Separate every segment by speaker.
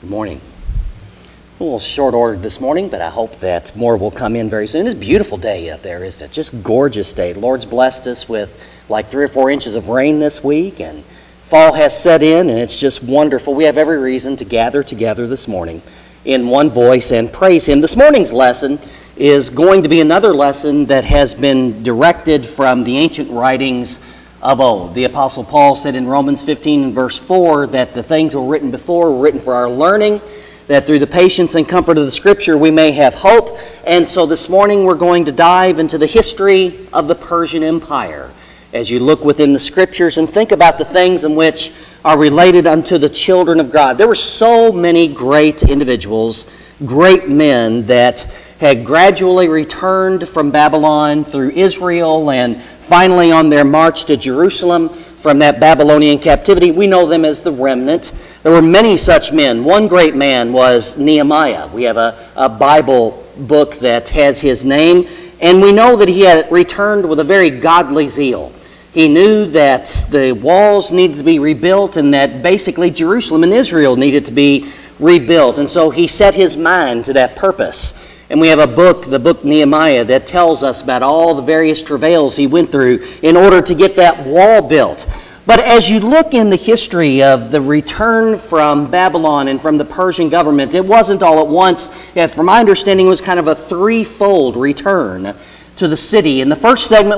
Speaker 1: Good morning. A little short order this morning, but I hope that more will come in very soon. It's a beautiful day out there, isn't it? Just gorgeous day. The Lord's blessed us with like 3 or 4 inches of rain this week, and fall has set in, and it's just wonderful. We have every reason to gather together this morning in one voice and praise Him. This morning's lesson is going to be another lesson that has been directed from the ancient writings of old. The Apostle Paul said in Romans 15 and verse 4 that the things that were written before were written for our learning, that through the patience and comfort of the Scripture we may have hope. And so this morning we're going to dive into the history of the Persian Empire as you look within the Scriptures and think about the things in which are related unto the children of God. There were so many great individuals, great men that had gradually returned from Babylon through Israel and finally on their march to Jerusalem from that Babylonian captivity. We know them as the remnant. There were many such men. One great man was Nehemiah. We have a Bible book that has his name, and we know that he had returned with a very godly zeal. He knew that the walls needed to be rebuilt and that basically Jerusalem and Israel needed to be rebuilt. And so he set his mind to that purpose. And we have a book, the book Nehemiah, that tells us about all the various travails he went through in order to get that wall built. But as you look in the history of the return from Babylon and from the Persian government, it wasn't all at once. From my understanding, it was kind of a threefold return to the city. And the first segment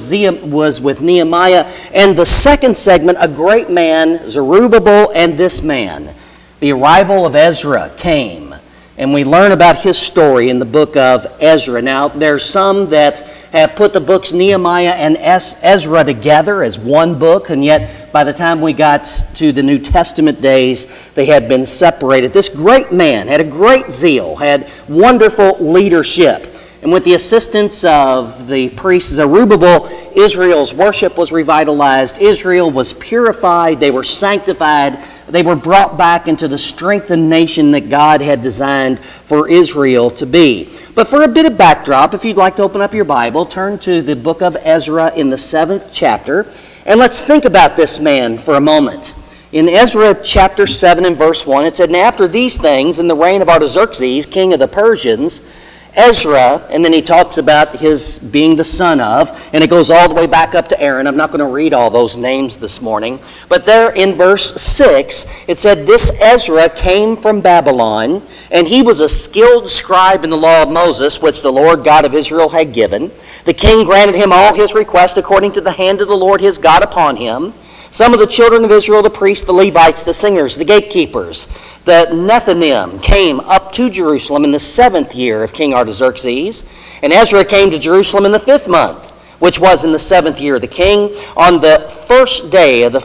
Speaker 1: was with Nehemiah, and the second segment, a great man, Zerubbabel, and this man. The arrival of Ezra came. And we learn about his story in the book of Ezra. Now, there's some that have put the books Nehemiah and Ezra together as one book, and yet by the time we got to the New Testament days, they had been separated. This great man had a great zeal, had wonderful leadership. And with the assistance of the priest Zerubbabel, Israel's worship was revitalized. Israel was purified. They were sanctified. They were brought back into the strengthened nation that God had designed for Israel to be. But for a bit of backdrop, if you'd like to open up your Bible, turn to the book of Ezra in the 7th chapter, and let's think about this man for a moment. In Ezra chapter 7 and verse 1, it said, "And after these things, in the reign of Artaxerxes, king of the Persians, Ezra," and then he talks about his being the son of, and it goes all the way back up to Aaron. I'm not going to read all those names this morning. But there in verse 6, it said, "This Ezra came from Babylon, and he was a skilled scribe in the law of Moses, which the Lord God of Israel had given. The king granted him all his requests according to the hand of the Lord his God upon him. Some of the children of Israel, the priests, the Levites, the singers, the gatekeepers, the Nethinim, came up to Jerusalem in the 7th year of King Artaxerxes. And Ezra came to Jerusalem in the 5th month, which was in the 7th year of the king. On the first day of the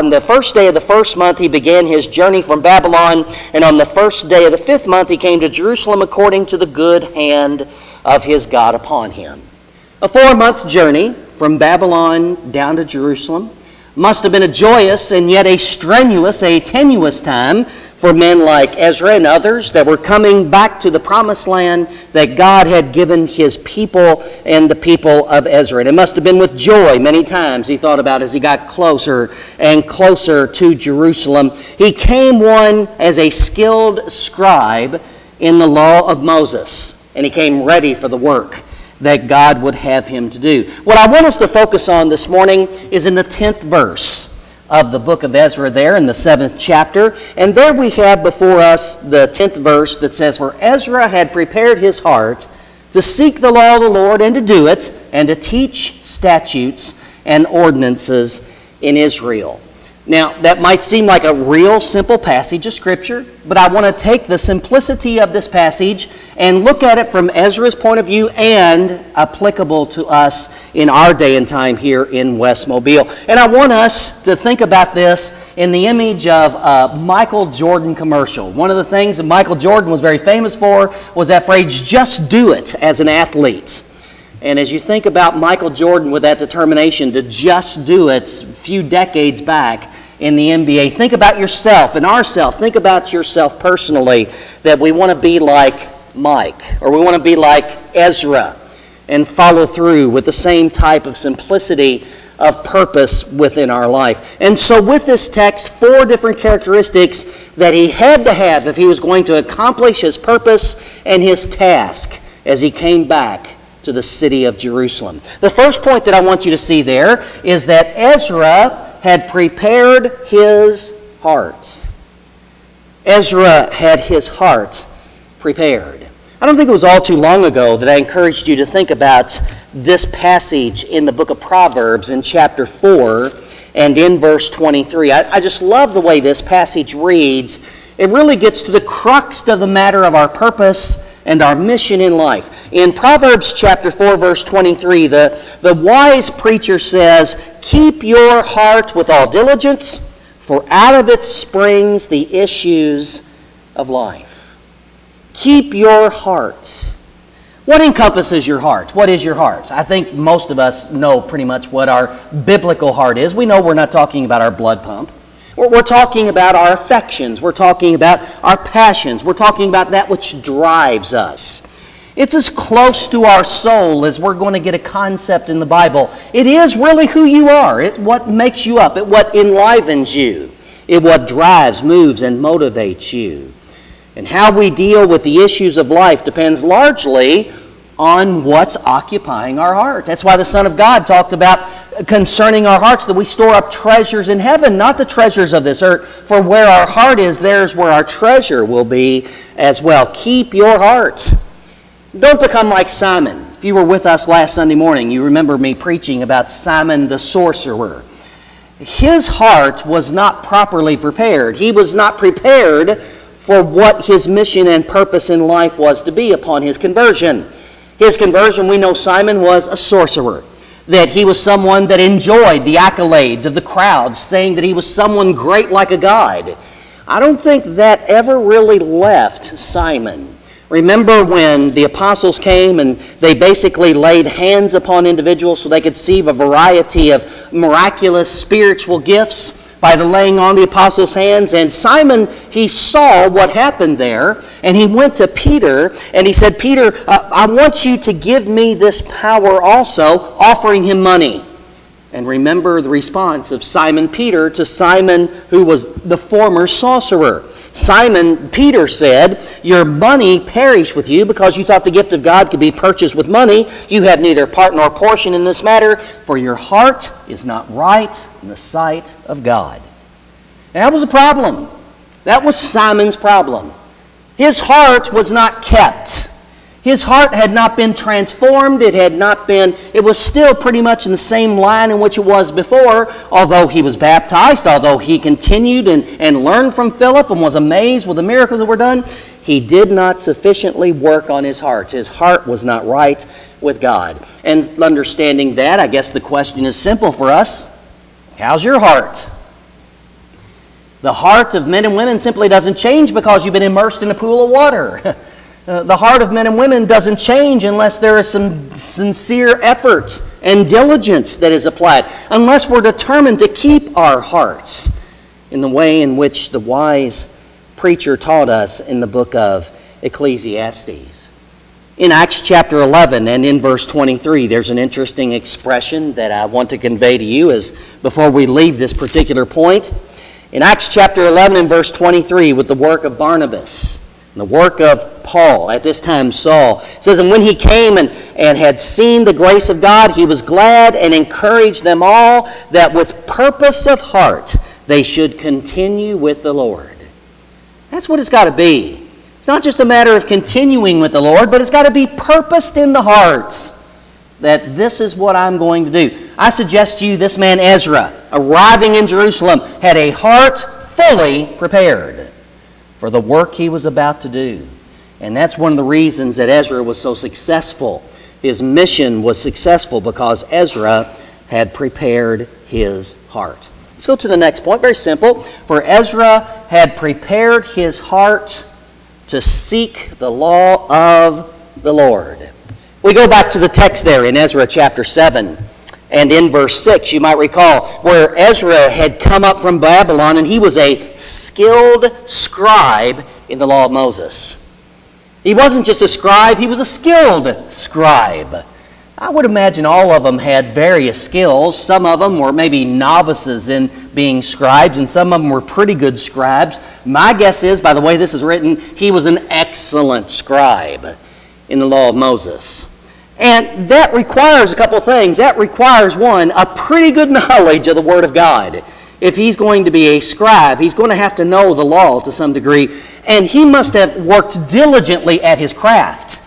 Speaker 1: first month, he began his journey from Babylon, and on the first day of the 5th month, he came to Jerusalem according to the good hand of his God upon him." A 4-month journey from Babylon down to Jerusalem must have been a joyous and yet a strenuous, a tenuous time for men like Ezra and others that were coming back to the promised land that God had given his people and the people of Ezra. And it must have been with joy many times he thought about as he got closer and closer to Jerusalem. He came one as a skilled scribe in the law of Moses, and he came ready for the work that God would have him to do. What I want us to focus on this morning is in the 10th verse of the book of Ezra there in the 7th chapter. And there we have before us the 10th verse that says, "For Ezra had prepared his heart to seek the law of the Lord and to do it, and to teach statutes and ordinances in Israel." Now, that might seem like a real simple passage of Scripture, but I want to take the simplicity of this passage and look at it from Ezra's point of view and applicable to us in our day and time here in West Mobile. And I want us to think about this in the image of a Michael Jordan commercial. One of the things that Michael Jordan was very famous for was that phrase, "just do it," as an athlete. And as you think about Michael Jordan with that determination to just do it a few decades back in the NBA, think about yourself and ourselves. Think about yourself personally, that we want to be like Mike, or we want to be like Ezra and follow through with the same type of simplicity of purpose within our life. And so with this text, 4 different characteristics that he had to have if he was going to accomplish his purpose and his task as he came back to the city of Jerusalem. The first point that I want you to see there is that Ezra had prepared his heart. Ezra had his heart prepared. I don't think it was all too long ago that I encouraged you to think about this passage in the book of Proverbs in chapter 4 and in verse 23. I just love the way this passage reads. It really gets to the crux of the matter of our purpose and our mission in life. In Proverbs chapter 4, verse 23, the wise preacher says, "Keep your heart with all diligence, for out of it springs the issues of life." Keep your heart. What encompasses your heart? What is your heart? I think most of us know pretty much what our biblical heart is. We know we're not talking about our blood pump. We're talking about our affections. We're talking about our passions. We're talking about that which drives us. It's as close to our soul as we're going to get a concept in the Bible. It is really who you are. It's what makes you up. It's what enlivens you. It's what drives, moves, and motivates you. And how we deal with the issues of life depends largely on what's occupying our heart. That's why the Son of God talked about concerning our hearts that we store up treasures in heaven, not the treasures of this earth. For where our heart is, there's where our treasure will be as well. Keep your heart. Don't become like Simon. If you were with us last Sunday morning, you remember me preaching about Simon the sorcerer. His heart was not properly prepared. He was not prepared for what his mission and purpose in life was to be upon his conversion. His conversion, we know Simon was a sorcerer, that he was someone that enjoyed the accolades of the crowd, saying that he was someone great like a god. I don't think that ever really left Simon. Remember when the apostles came and they basically laid hands upon individuals so they could see a variety of miraculous spiritual gifts by the laying on the apostles' hands? And Simon, he saw what happened there, and he went to Peter, and he said, "Peter, I want you to give me this power also," offering him money. And remember the response of Simon Peter to Simon, who was the former sorcerer. Simon Peter said, "Your money perish with you because you thought the gift of God could be purchased with money. You have neither part nor portion in this matter, for your heart is not right in the sight of God." And that was a problem. That was Simon's problem. His heart was not kept. His heart had not been transformed. It was still pretty much in the same line in which it was before, although he was baptized, although he continued and learned from Philip and was amazed with the miracles that were done. He did not sufficiently work on his heart. His heart was not right with God. And understanding that, I guess the question is simple for us. How's your heart? The heart of men and women simply doesn't change because you've been immersed in a pool of water. The heart of men and women doesn't change unless there is some sincere effort and diligence that is applied, unless we're determined to keep our hearts in the way in which the wise preacher taught us in the book of Ecclesiastes. In Acts chapter 11 and in verse 23, there's an interesting expression that I want to convey to you as before we leave this particular point. In Acts chapter 11 and verse 23, with the work of Barnabas, the work of Paul, at this time Saul, it says, "And when he came and had seen the grace of God, he was glad and encouraged them all that with purpose of heart they should continue with the Lord." That's what it's got to be. It's not just a matter of continuing with the Lord, but it's got to be purposed in the heart that this is what I'm going to do. I suggest to you this man Ezra, arriving in Jerusalem, had a heart fully prepared for the work he was about to do. And that's one of the reasons that Ezra was so successful. His mission was successful because Ezra had prepared his heart. Let's go to the next point. Very simple. For Ezra had prepared his heart to seek the law of the Lord. We go back to the text there in Ezra chapter 7. And in verse 6, you might recall, where Ezra had come up from Babylon, and he was a skilled scribe in the law of Moses. He wasn't just a scribe, he was a skilled scribe. I would imagine all of them had various skills. Some of them were maybe novices in being scribes, and some of them were pretty good scribes. My guess is, by the way this is written, he was an excellent scribe in the law of Moses. And that requires a couple of things. That requires, one, a pretty good knowledge of the Word of God. If he's going to be a scribe, he's going to have to know the law to some degree, and he must have worked diligently at his craft.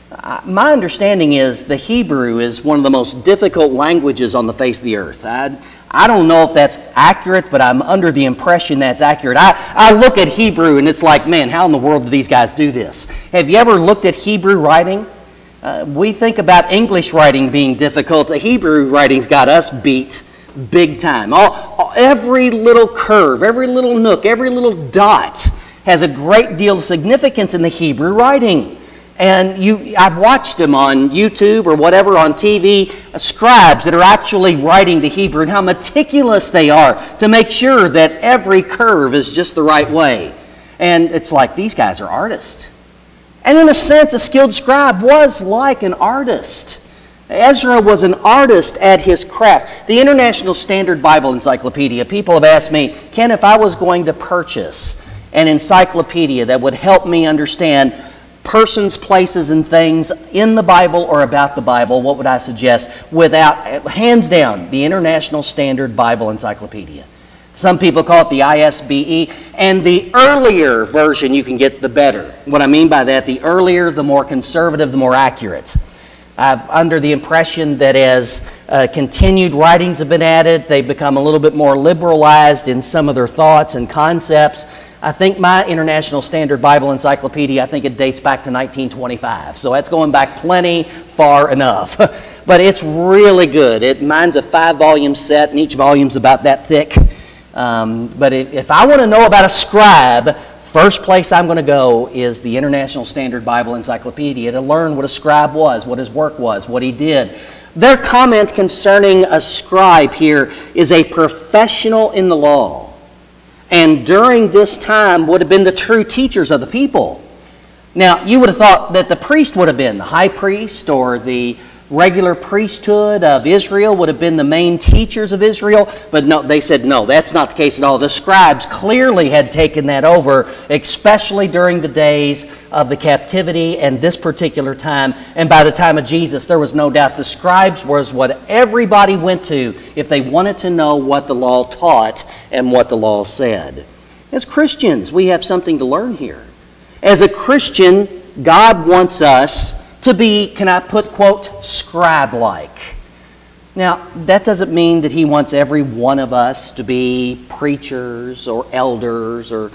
Speaker 1: My understanding is the Hebrew is one of the most difficult languages on the face of the earth. I don't know if that's accurate, but I'm under the impression that's accurate. I look at Hebrew and it's like, man, how in the world do these guys do this? Have you ever looked at Hebrew writing? We think about English writing being difficult. The Hebrew writing's got us beat big time. Every little curve, every little nook, every little dot has a great deal of significance in the Hebrew writing. And I've watched them on YouTube or whatever, on TV, scribes that are actually writing the Hebrew, and how meticulous they are to make sure that every curve is just the right way. And it's like, these guys are artists. And in a sense, a skilled scribe was like an artist. Ezra was an artist at his craft. The International Standard Bible Encyclopedia, people have asked me, Ken, if I was going to purchase an encyclopedia that would help me understand persons, places, and things in the Bible or about the Bible, what would I suggest? Hands down, the International Standard Bible Encyclopedia. Some people call it the ISBE, and the earlier version you can get, the better. What I mean by that, the earlier, the more conservative, the more accurate. I'm under the impression that as continued writings have been added, they've become a little bit more liberalized in some of their thoughts and concepts. I think my International Standard Bible Encyclopedia, I think it dates back to 1925. So that's going back plenty far enough. But it's really good. Mine's a 5-volume set, and each volume's about that thick. But if I want to know about a scribe, first place I'm going to go is the International Standard Bible Encyclopedia to learn what a scribe was, what his work was, what he did. Their comment concerning a scribe here is a professional in the law. And during this time would have been the true teachers of the people. Now, you would have thought that the priest would have been the high priest, or the regular priesthood of Israel would have been the main teachers of Israel. But no, they said, no, that's not the case at all. The scribes clearly had taken that over, especially during the days of the captivity and this particular time. And by the time of Jesus, there was no doubt the scribes was what everybody went to if they wanted to know what the law taught and what the law said. As Christians, we have something to learn here. As a Christian, God wants us to be, can I put, quote, scribe-like. Now, that doesn't mean that he wants every one of us to be preachers or elders or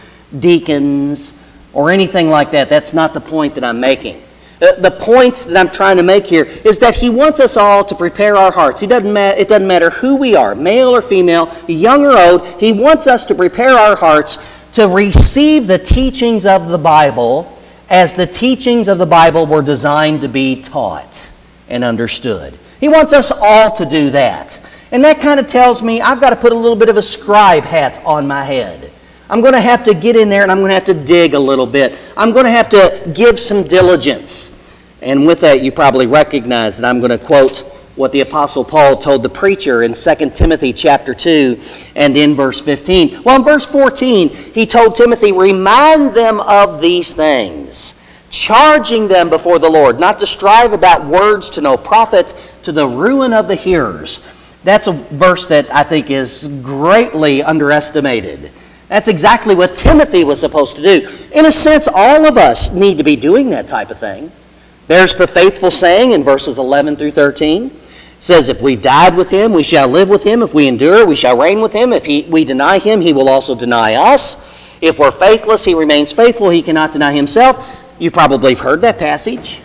Speaker 1: deacons or anything like that. That's not the point that I'm making. The point that I'm trying to make here is that he wants us all to prepare our hearts. It doesn't matter who we are, male or female, young or old. He wants us to prepare our hearts to receive the teachings of the Bible as the teachings of the Bible were designed to be taught and understood. He wants us all to do that. And that kind of tells me I've got to put a little bit of a scribe hat on my head. I'm going to have to get in there and I'm going to have to dig a little bit. I'm going to have to give some diligence. And with that, you probably recognize that I'm going to quote what the Apostle Paul told the preacher in 2 Timothy chapter 2 and in verse 15. Well, in verse 14, he told Timothy, remind them of these things, charging them before the Lord, not to strive about words to no profit, to the ruin of the hearers. That's a verse that I think is greatly underestimated. That's exactly what Timothy was supposed to do. In a sense, all of us need to be doing that type of thing. There's the faithful saying in verses 11 through 13. It says, if we've died with him, we shall live with him. If we endure, we shall reign with him. If we deny him, he will also deny us. If we're faithless, he remains faithful. He cannot deny himself. You probably have heard that passage.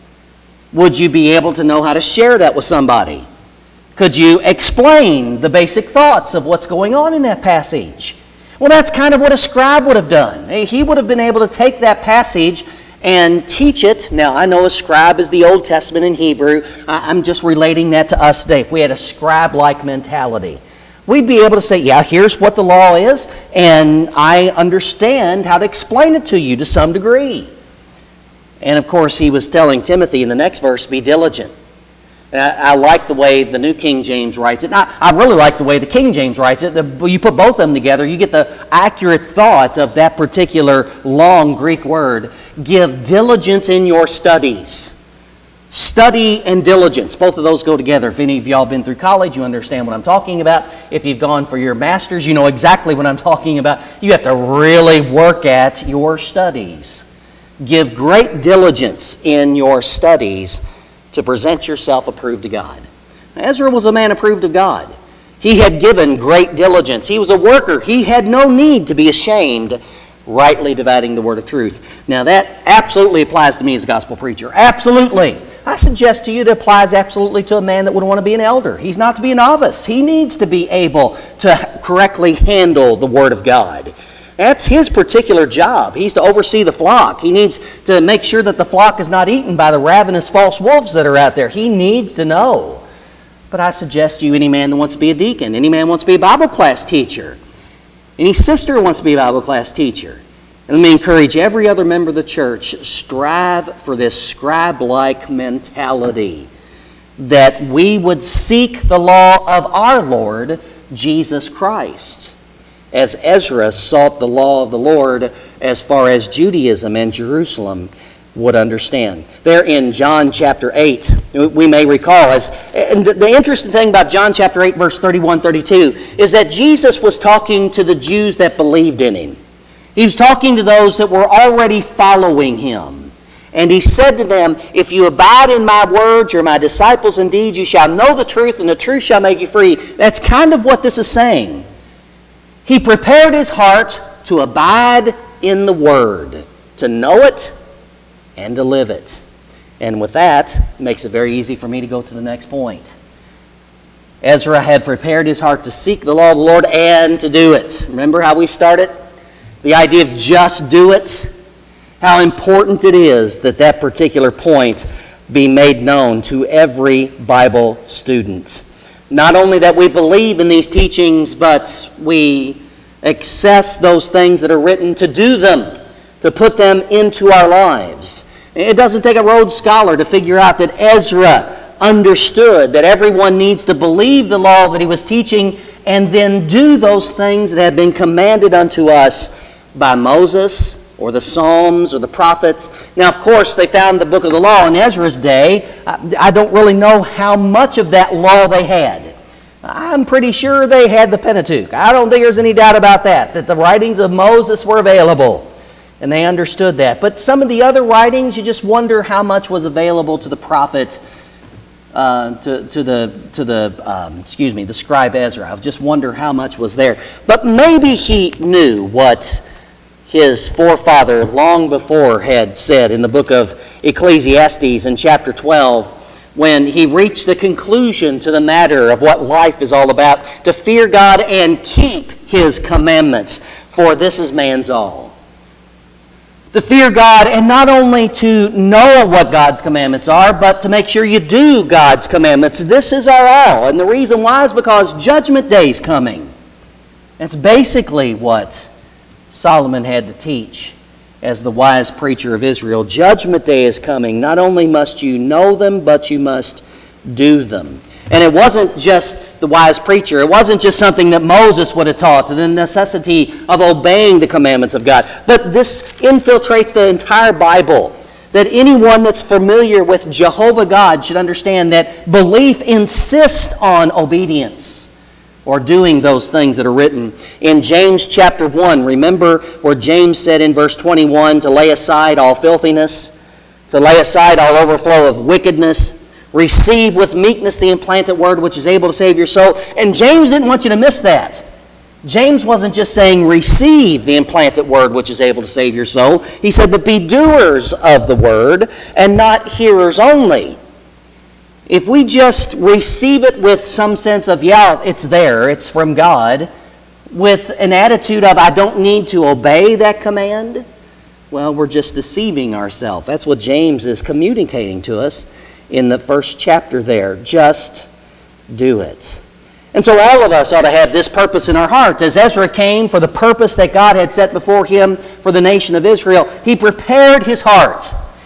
Speaker 1: Would you be able to know how to share that with somebody? Could you explain the basic thoughts of what's going on in that passage? Well, that's kind of what a scribe would have done. He would have been able to take that passage and teach it. Now, I know a scribe is the Old Testament in Hebrew. I'm just relating that to us today. If we had a scribe-like mentality, we'd be able to say, yeah, here's what the law is, and I understand how to explain it to you to some degree. And, of course, he was telling Timothy in the next verse, be diligent. And I like the way the New King James writes it. And I really like the way the King James writes it. You put both of them together, you get the accurate thought of that particular long Greek word. Give diligence in your studies. Study and diligence. Both of those go together. If any of y'all have been through college, you understand what I'm talking about. If you've gone for your master's, you know exactly what I'm talking about. You have to really work at your studies. Give great diligence in your studies to present yourself approved to God. Ezra was a man approved of God. He had given great diligence. He was a worker. He had no need to be ashamed, rightly dividing the word of truth. Now that absolutely applies to me as a gospel preacher. Absolutely. I suggest to you it applies absolutely to a man that would want to be an elder. He's not to be a novice. He needs to be able to correctly handle the word of God. That's his particular job. He's to oversee the flock. He needs to make sure that the flock is not eaten by the ravenous false wolves that are out there. He needs to know. But I suggest to you, any man that wants to be a deacon, any man wants to be a Bible class teacher, any sister wants to be a Bible class teacher. And let me encourage every other member of the church, strive for this scribe-like mentality, that we would seek the law of our Lord Jesus Christ, as Ezra sought the law of the Lord as far as Judaism and Jerusalem would understand. There in John chapter 8, we may recall, and the interesting thing about John chapter 8, verse 31, 32, is that Jesus was talking to the Jews that believed in him. He was talking to those that were already following him. And he said to them, if you abide in my words, you're my disciples indeed, you shall know the truth, and the truth shall make you free. That's kind of what this is saying. He prepared his heart to abide in the Word, to know it and to live it. And with that, it makes it very easy for me to go to the next point. Ezra had prepared his heart to seek the law of the Lord and to do it. Remember how we started? The idea of just do it. How important it is that that particular point be made known to every Bible student. Not only that we believe in these teachings, but we access those things that are written to do them, to put them into our lives. It doesn't take a Rhodes Scholar to figure out that Ezra understood that everyone needs to believe the law that he was teaching and then do those things that have been commanded unto us by Moses or the Psalms or the prophets. Now, of course, they found the book of the law in Ezra's day. I don't really know how much of that law they had. I'm pretty sure they had the Pentateuch. I don't think there's any doubt about that the writings of Moses were available, and they understood that. But some of the other writings, you just wonder how much was available to the prophet, the scribe Ezra. I just wonder how much was there. But maybe he knew what his forefather long before had said in the book of Ecclesiastes in chapter 12, when he reached the conclusion to the matter of what life is all about, to fear God and keep his commandments, for this is man's all. To fear God and not only to know what God's commandments are, but to make sure you do God's commandments. This is our all. And the reason why is because Judgment Day is coming. That's basically what Solomon had to teach as the wise preacher of Israel. Judgment Day is coming. Not only must you know them, but you must do them. And it wasn't just the wise preacher. It wasn't just something that Moses would have taught, the necessity of obeying the commandments of God. But this infiltrates the entire Bible. That anyone that's familiar with Jehovah God should understand that belief insists on obedience, or doing those things that are written. In James chapter 1, remember where James said in verse 21 to lay aside all filthiness, to lay aside all overflow of wickedness, receive with meekness the implanted word which is able to save your soul. And James didn't want you to miss that. James wasn't just saying receive the implanted word which is able to save your soul. He said, but be doers of the word and not hearers only. If we just receive it with some sense of, yeah, it's there, it's from God, with an attitude of, I don't need to obey that command, well, we're just deceiving ourselves. That's what James is communicating to us in the first chapter there. Just do it. And so all of us ought to have this purpose in our heart. As Ezra came for the purpose that God had set before him for the nation of Israel, he prepared his heart.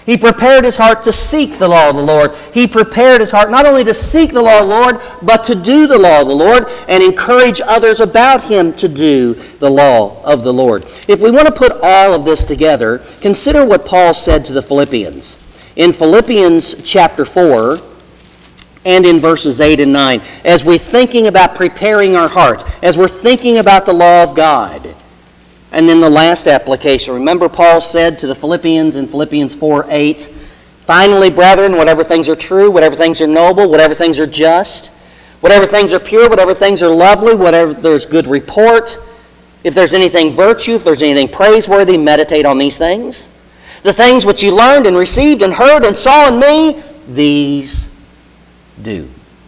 Speaker 1: He prepared his heart to seek the law of the Lord. He prepared his heart not only to seek the law of the Lord, but to do the law of the Lord and encourage others about him to do the law of the Lord. If we want to put all of this together, consider what Paul said to the Philippians. In Philippians chapter 4 and in verses 8 and 9, as we're thinking about preparing our hearts, as we're thinking about the law of God. And then the last application. Remember Paul said to the Philippians in Philippians 4:8, "Finally, brethren, whatever things are true, whatever things are noble, whatever things are just, whatever things are pure, whatever things are lovely, whatever there's good report, if there's anything virtue, if there's anything praiseworthy, meditate on these things. The things which you learned and received and heard and saw in me, these do."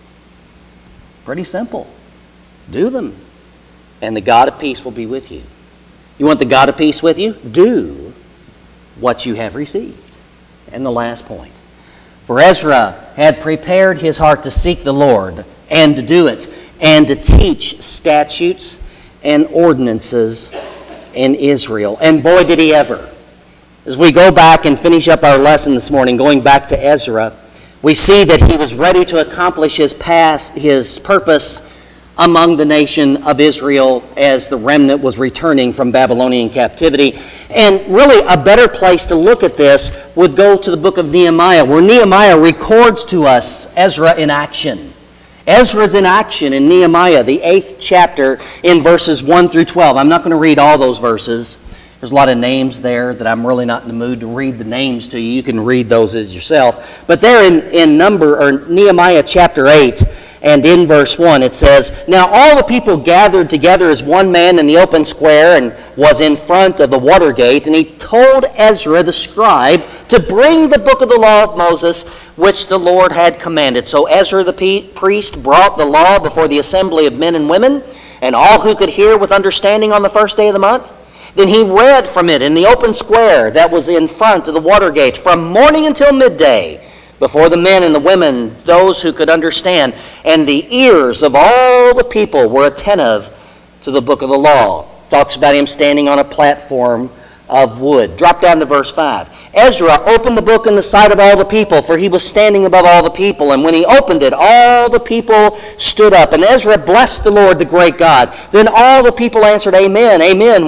Speaker 1: Pretty simple. Do them, and the God of peace will be with you. You want the God of peace with you? Do what you have received. And the last point. For Ezra had prepared his heart to seek the Lord and to do it, and to teach statutes and ordinances in Israel. And boy, did he ever. As we go back and finish up our lesson this morning, going back to Ezra, we see that he was ready to accomplish his purpose among the nation of Israel as the remnant was returning from Babylonian captivity. And really a better place to look at this would go to the book of Nehemiah, where Nehemiah records to us Ezra in action. Ezra's in action in Nehemiah, the 8th chapter, in verses 1 through 12. I'm not going to read all those verses. There's a lot of names there that I'm really not in the mood to read the names to you. You can read those as yourself. But there in Nehemiah chapter 8, and in verse 1 it says, "Now all the people gathered together as one man in the open square and was in front of the water gate, and he told Ezra the scribe to bring the book of the law of Moses, which the Lord had commanded. So Ezra the priest brought the law before the assembly of men and women, and all who could hear with understanding on the first day of the month. Then he read from it in the open square that was in front of the water gate from morning until midday, before the men and the women, those who could understand, and the ears of all the people were attentive to the book of the law." Talks about him standing on a platform of wood. Drop down to verse 5. "Ezra opened the book in the sight of all the people, for he was standing above all the people. And when he opened it, all the people stood up. And Ezra blessed the Lord, the great God. Then all the people answered, Amen, Amen,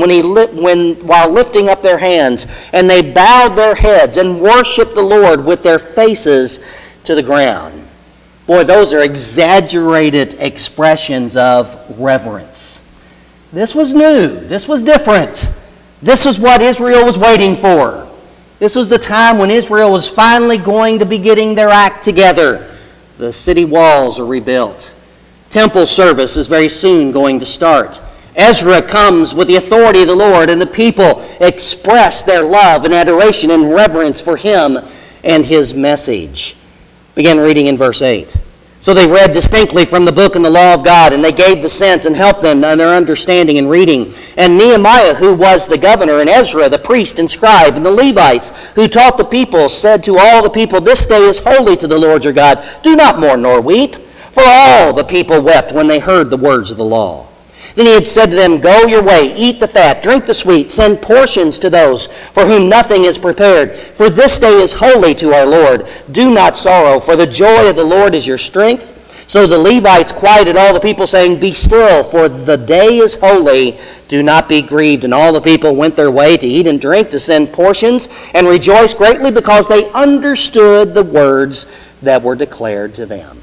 Speaker 1: while lifting up their hands. And they bowed their heads and worshiped the Lord with their faces to the ground." Boy, those are exaggerated expressions of reverence. This was new. This was different. This is what Israel was waiting for. This was the time when Israel was finally going to be getting their act together. The city walls are rebuilt. Temple service is very soon going to start. Ezra comes with the authority of the Lord, and the people express their love and adoration and reverence for him and his message. Begin reading in verse 8. "So they read distinctly from the book and the law of God, and they gave the sense and helped them in their understanding and reading. And Nehemiah, who was the governor, and Ezra, the priest and scribe, and the Levites, who taught the people, said to all the people, This day is holy to the Lord your God. Do not mourn nor weep. For all the people wept when they heard the words of the law. Then he had said to them, Go your way, eat the fat, drink the sweet, send portions to those for whom nothing is prepared. For this day is holy to our Lord. Do not sorrow, for the joy of the Lord is your strength. So the Levites quieted all the people, saying, Be still, for the day is holy. Do not be grieved. And all the people went their way to eat and drink, to send portions, and rejoiced greatly because they understood the words that were declared to them.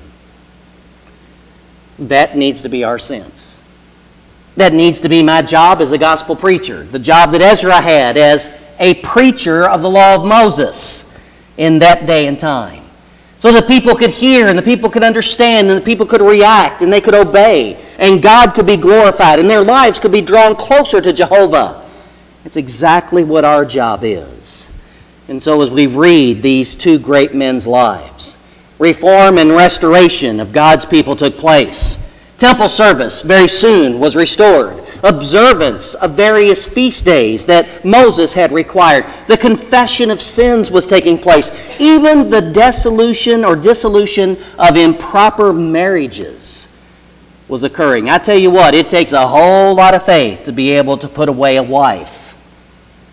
Speaker 1: That needs to be our sense. That needs to be my job as a gospel preacher, the job that Ezra had as a preacher of the law of Moses in that day and time. So the people could hear and the people could understand and the people could react and they could obey and God could be glorified and their lives could be drawn closer to Jehovah. It's exactly what our job is. And so as we read these two great men's lives, reform and restoration of God's people took place. Temple service very soon was restored. Observance of various feast days that Moses had required. The confession of sins was taking place. Even the dissolution of improper marriages was occurring. I tell you what, it takes a whole lot of faith to be able to put away a wife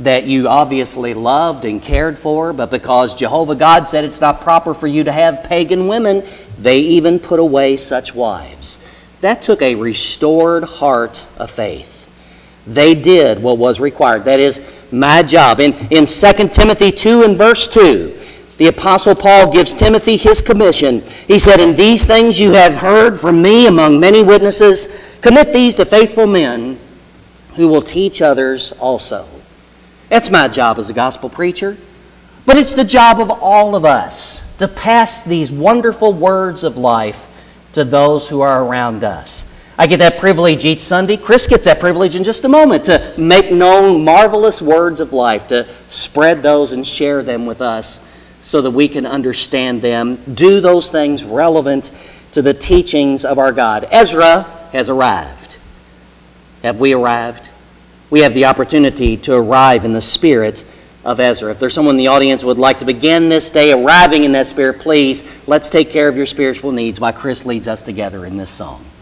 Speaker 1: that you obviously loved and cared for, but because Jehovah God said it's not proper for you to have pagan women, they even put away such wives. That took a restored heart of faith. They did what was required. That is my job. In 2 Timothy 2 and verse 2, the Apostle Paul gives Timothy his commission. He said, "And these things you have heard from me among many witnesses, commit these to faithful men who will teach others also." That's my job as a gospel preacher. But it's the job of all of us to pass these wonderful words of life to those who are around us. I get that privilege each Sunday. Chris gets that privilege in just a moment to make known marvelous words of life, to spread those and share them with us so that we can understand them, do those things relevant to the teachings of our God. Ezra has arrived. Have we arrived? We have the opportunity to arrive in the spirit of Ezra. If there's someone in the audience who would like to begin this day arriving in that spirit, please, let's take care of your spiritual needs while Chris leads us together in this song.